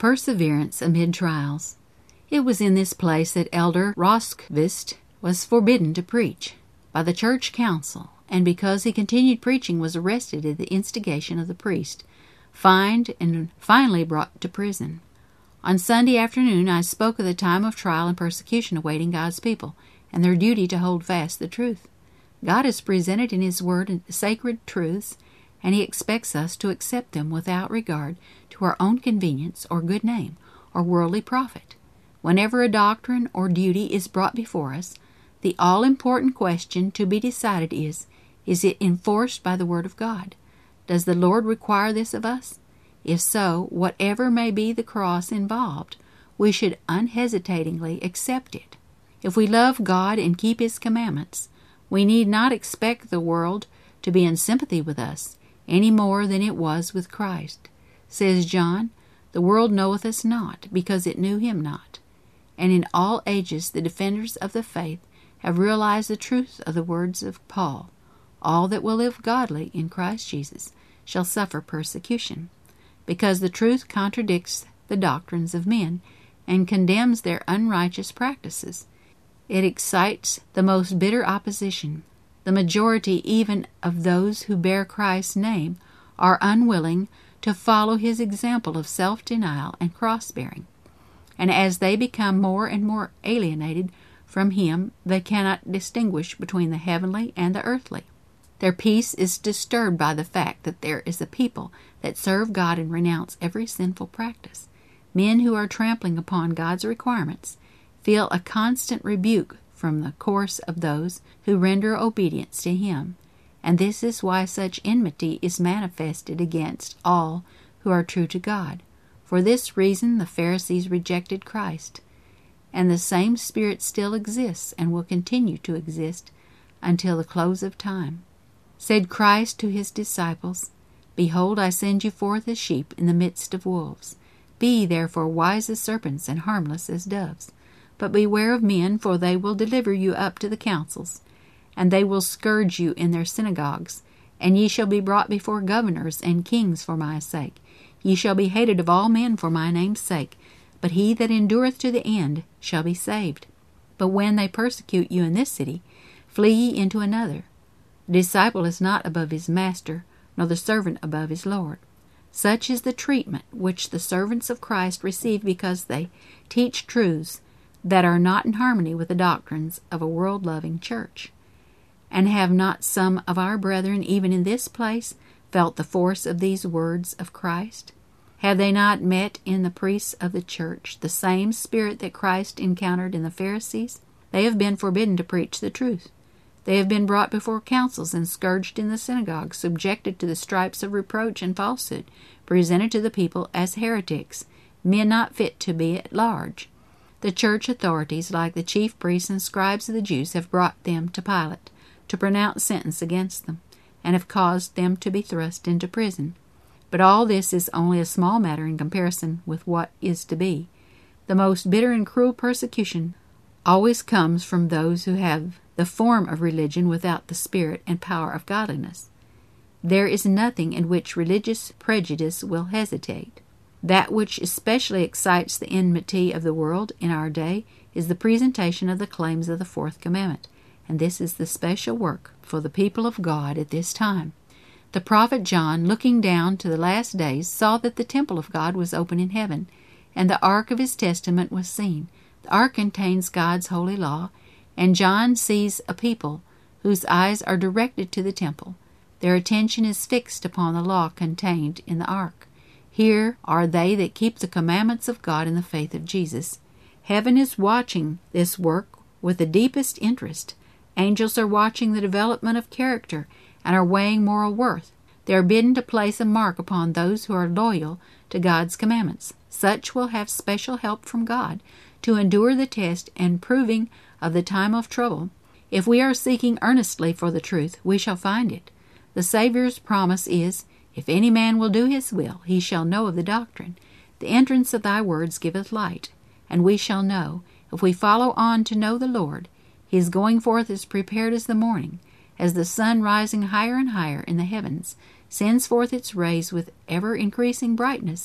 Perseverance amid trials. It was in this place that Elder Roskvist was forbidden to preach by the church council, and because he continued preaching was arrested at the instigation of the priest, fined, and finally brought to prison. On Sunday afternoon I spoke of the time of trial and persecution awaiting God's people, and their duty to hold fast the truth. God has presented in His Word sacred truths, and He expects us to accept them without regard to our own convenience or good name or worldly profit. Whenever a doctrine or duty is brought before us, the all-important question to be decided is it enforced by the Word of God? Does the Lord require this of us? If so, whatever may be the cross involved, we should unhesitatingly accept it. If we love God and keep His commandments, we need not expect the world to be in sympathy with us any more than it was with Christ. Says John, "The world knoweth us not, because it knew Him not." And in all ages the defenders of the faith have realized the truth of the words of Paul. All that will live godly in Christ Jesus shall suffer persecution, because the truth contradicts the doctrines of men and condemns their unrighteous practices. It excites the most bitter opposition. The majority even of those who bear Christ's name are unwilling to follow His example of self-denial and cross-bearing. And as they become more and more alienated from Him, they cannot distinguish between the heavenly and the earthly. Their peace is disturbed by the fact that there is a people that serve God and renounce every sinful practice. Men who are trampling upon God's requirements feel a constant rebuke from the course of those who render obedience to Him, and this is why such enmity is manifested against all who are true to God. For this reason the Pharisees rejected Christ, and the same spirit still exists and will continue to exist until the close of time. Said Christ to His disciples, "Behold, I send you forth as sheep in the midst of wolves. Be ye therefore wise as serpents and harmless as doves. But beware of men, for they will deliver you up to the councils, and they will scourge you in their synagogues, and ye shall be brought before governors and kings for my sake. Ye shall be hated of all men for my name's sake, but he that endureth to the end shall be saved. But when they persecute you in this city, flee ye into another. The disciple is not above his master, nor the servant above his Lord." Such is the treatment which the servants of Christ receive because they teach truths that are not in harmony with the doctrines of a world-loving church. And have not some of our brethren, even in this place, felt the force of these words of Christ? Have they not met in the priests of the church the same spirit that Christ encountered in the Pharisees? They have been forbidden to preach the truth. They have been brought before councils and scourged in the synagogues, subjected to the stripes of reproach and falsehood, presented to the people as heretics, men not fit to be at large. The church authorities, like the chief priests and scribes of the Jews, have brought them to Pilate to pronounce sentence against them, and have caused them to be thrust into prison. But all this is only a small matter in comparison with what is to be. The most bitter and cruel persecution always comes from those who have the form of religion without the spirit and power of godliness. There is nothing in which religious prejudice will hesitate. That which especially excites the enmity of the world in our day is the presentation of the claims of the fourth commandment, and this is the special work for the people of God at this time. The prophet John, looking down to the last days, saw that the temple of God was open in heaven, and the ark of His testament was seen. The ark contains God's holy law, and John sees a people whose eyes are directed to the temple. Their attention is fixed upon the law contained in the ark. Here are they that keep the commandments of God in the faith of Jesus. Heaven is watching this work with the deepest interest. Angels are watching the development of character and are weighing moral worth. They are bidden to place a mark upon those who are loyal to God's commandments. Such will have special help from God to endure the test and proving of the time of trouble. If we are seeking earnestly for the truth, we shall find it. The Savior's promise is, "If any man will do His will, he shall know of the doctrine. The entrance of thy words giveth light." And we shall know, if we follow on to know the Lord. His going forth is prepared as the morning, as the sun rising higher and higher in the heavens sends forth its rays with ever-increasing brightness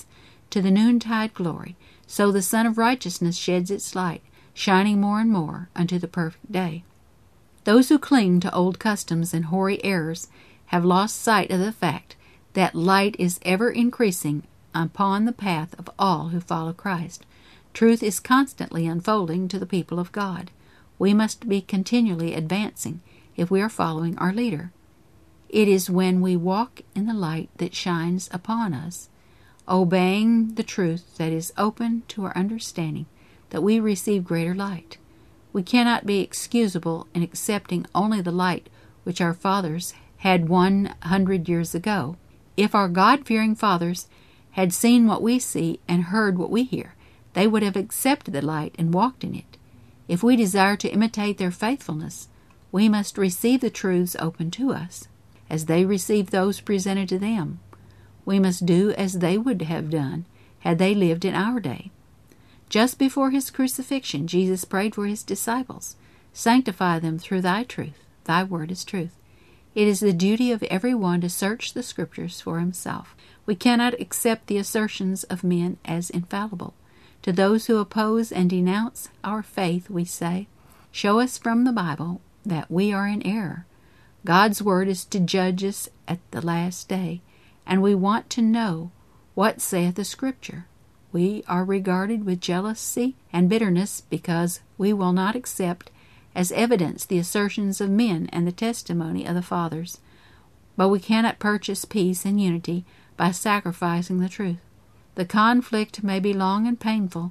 to the noontide glory, so the Sun of Righteousness sheds its light, shining more and more unto the perfect day. Those who cling to old customs and hoary errors have lost sight of the fact that light is ever increasing upon the path of all who follow Christ. Truth is constantly unfolding to the people of God. We must be continually advancing if we are following our leader. It is when we walk in the light that shines upon us, obeying the truth that is open to our understanding, that we receive greater light. We cannot be excusable in accepting only the light which our fathers had 100 years ago. If our God-fearing fathers had seen what we see and heard what we hear, they would have accepted the light and walked in it. If we desire to imitate their faithfulness, we must receive the truths open to us, as they received those presented to them. We must do as they would have done had they lived in our day. Just before his crucifixion, Jesus prayed for his disciples, "Sanctify them through thy truth. Thy word is truth." It is the duty of every one to search the Scriptures for himself. We cannot accept the assertions of men as infallible. To those who oppose and denounce our faith, we say, "Show us from the Bible that we are in error." God's word is to judge us at the last day, and we want to know what saith the Scripture. We are regarded with jealousy and bitterness because we will not accept as evidence the assertions of men and the testimony of the fathers. But we cannot purchase peace and unity by sacrificing the truth. The conflict may be long and painful,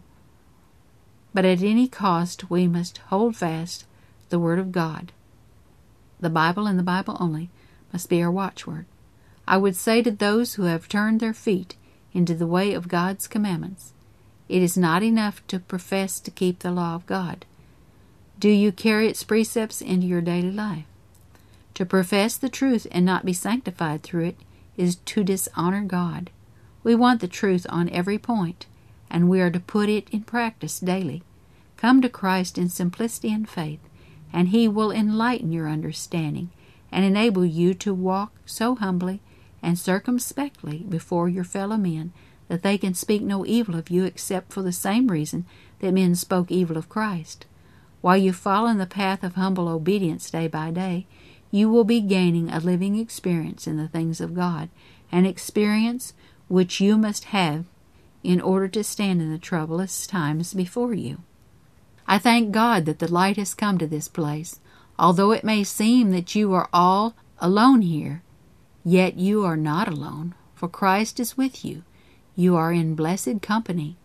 but at any cost we must hold fast the Word of God. The Bible and the Bible only must be our watchword. I would say to those who have turned their feet into the way of God's commandments, it is not enough to profess to keep the law of God. Do you carry its precepts into your daily life? To profess the truth and not be sanctified through it is to dishonor God. We want the truth on every point, and we are to put it in practice daily. Come to Christ in simplicity and faith, and He will enlighten your understanding and enable you to walk so humbly and circumspectly before your fellow men that they can speak no evil of you except for the same reason that men spoke evil of Christ. While you follow in the path of humble obedience day by day, you will be gaining a living experience in the things of God, an experience which you must have in order to stand in the troublous times before you. I thank God that the light has come to this place. Although it may seem that you are all alone here, yet you are not alone, for Christ is with you. You are in blessed company.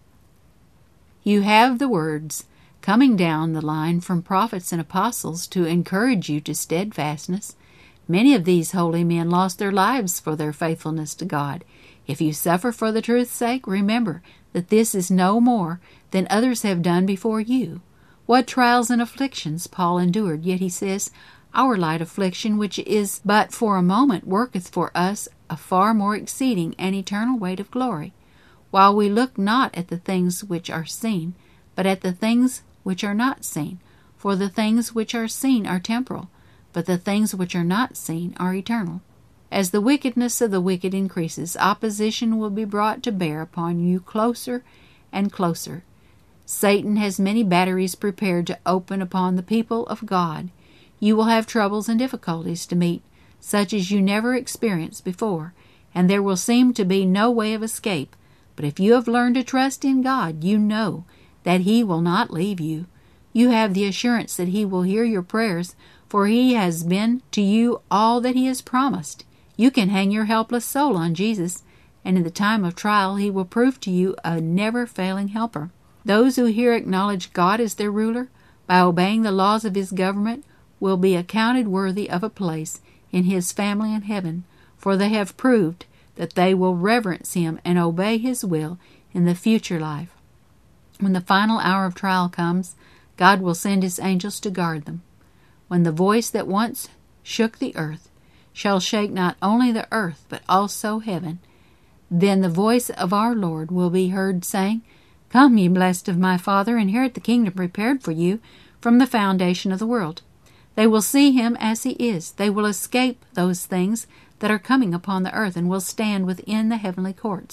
You have the words coming down the line from prophets and apostles to encourage you to steadfastness. Many of these holy men lost their lives for their faithfulness to God. If you suffer for the truth's sake, remember that this is no more than others have done before you. What trials and afflictions Paul endured, yet he says, "Our light affliction, which is but for a moment, worketh for us a far more exceeding and eternal weight of glory, while we look not at the things which are seen, but at the things which are not seen. For the things which are seen are temporal, but the things which are not seen are eternal." As the wickedness of the wicked increases, opposition will be brought to bear upon you closer and closer. Satan has many batteries prepared to open upon the people of God. You will have troubles and difficulties to meet, such as you never experienced before, and there will seem to be no way of escape. But if you have learned to trust in God, you know that He will not leave you. You have the assurance that He will hear your prayers, for He has been to you all that He has promised. You can hang your helpless soul on Jesus, and in the time of trial He will prove to you a never-failing helper. Those who here acknowledge God as their ruler, by obeying the laws of His government, will be accounted worthy of a place in His family in heaven, for they have proved that they will reverence Him and obey His will in the future life. When the final hour of trial comes, God will send His angels to guard them. When the voice that once shook the earth shall shake not only the earth but also heaven, then the voice of our Lord will be heard saying, "Come, ye blessed of my Father, inherit the kingdom prepared for you from the foundation of the world." They will see Him as He is. They will escape those things that are coming upon the earth and will stand within the heavenly courts.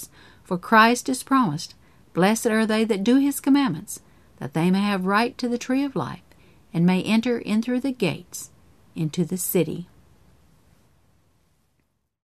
For Christ is promised, Blessed are they that do his commandments, that they may have right to the tree of life, and may enter in through the gates into the city.